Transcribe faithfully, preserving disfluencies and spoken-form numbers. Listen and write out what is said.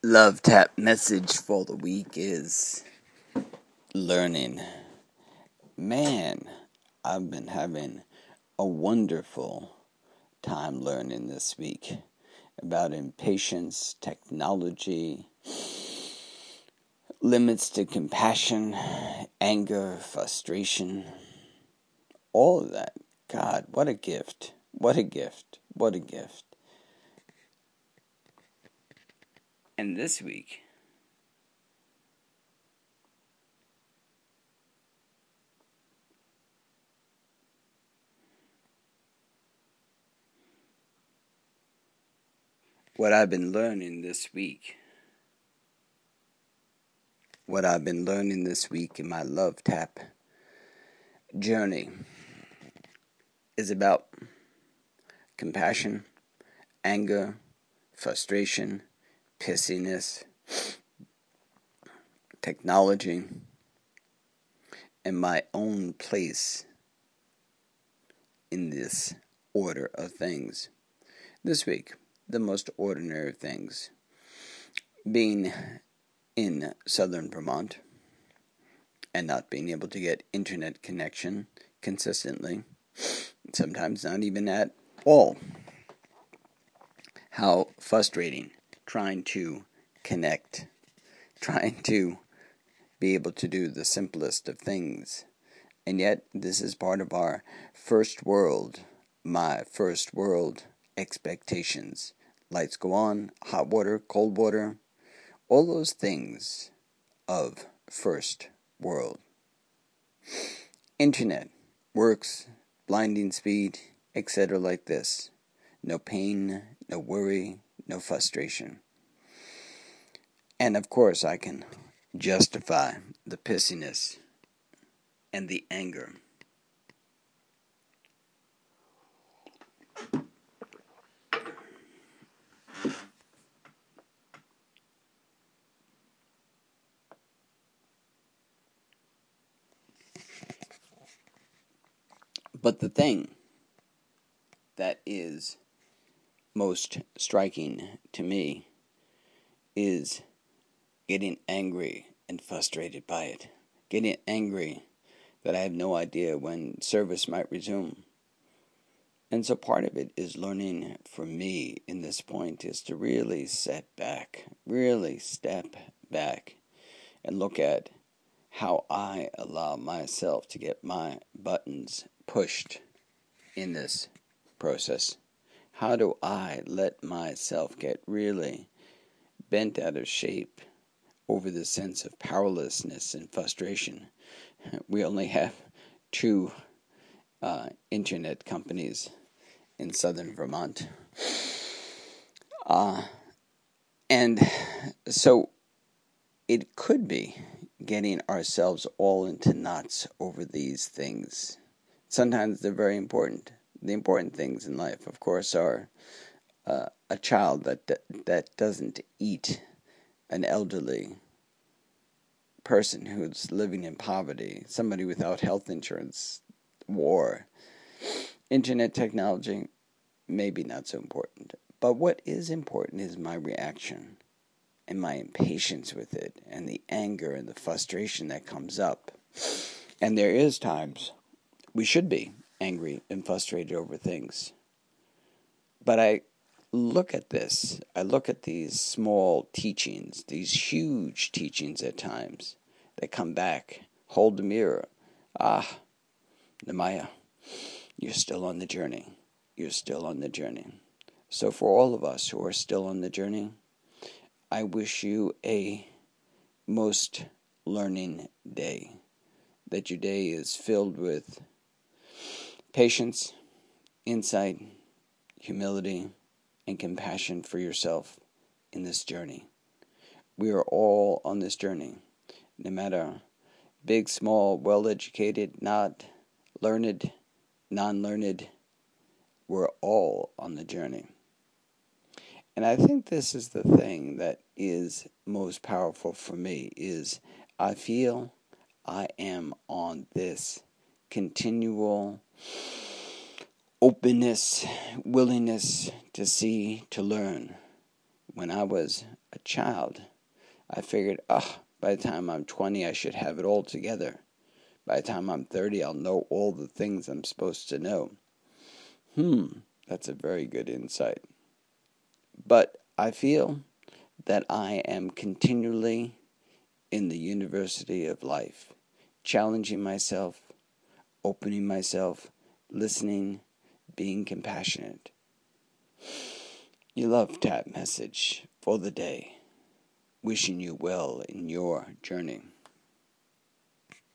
Love Tap message for the week is learning. Man, I've been having a wonderful time learning this week about impatience, technology, limits to compassion, anger, frustration, all of that. God, what a gift. What a gift. What a gift. And this week, what I've been learning this week, what I've been learning this week in my Love Tap journey is about compassion, anger, frustration, pissiness, technology, and my own place in this order of things. This week, the most ordinary things. Being in southern Vermont and not being able to get internet connection consistently, sometimes not even at all. How frustrating trying to connect, trying to be able to do the simplest of things. And yet, this is part of our first world, my first world expectations. Lights go on, hot water, cold water, all those things of first world. Internet works, blinding speed, et cetera like this. No pain, no worry, no frustration. And of course I can justify the pissiness and the anger. But the thing that is most striking to me is getting angry and frustrated by it. Getting angry that I have no idea when service might resume. And so part of it is learning for me in this point is to really set back, really step back and look at how I allow myself to get my buttons pushed in this process. How do I let myself get really bent out of shape over the sense of powerlessness and frustration? We only have two uh, internet companies in southern Vermont. Uh, and so it could be getting ourselves all into knots over these things. Sometimes they're very important. The important things in life, of course, are uh, a child that that doesn't eat, an elderly person who's living in poverty, somebody without health insurance, war. Internet technology, maybe not so important. But what is important is my reaction and my impatience with it and the anger and the frustration that comes up. And there is times we should be angry and frustrated over things. But I look at this, I look at these small teachings, these huge teachings at times that come back, hold the mirror. Ah, Nehemiah, you're still on the journey. You're still on the journey. So for all of us who are still on the journey, I wish you a most learning day. That your day is filled with patience, insight, humility, and compassion for yourself in this journey. We are all on this journey, no matter big, small, well-educated, not learned, non-learned, we're all on the journey. And I think this is the thing that is most powerful for me, is I feel I am on this continual openness, willingness to see, to learn, when I was a child, I figured, oh, by the time I'm twenty, I should have it all together. By the time I'm thirty, I'll know all the things I'm supposed to know. Hmm, that's a very good insight. But I feel that I am continually in the university of life, challenging myself, opening myself, listening, being compassionate. Your love tap message for the day. Wishing you well in your journey.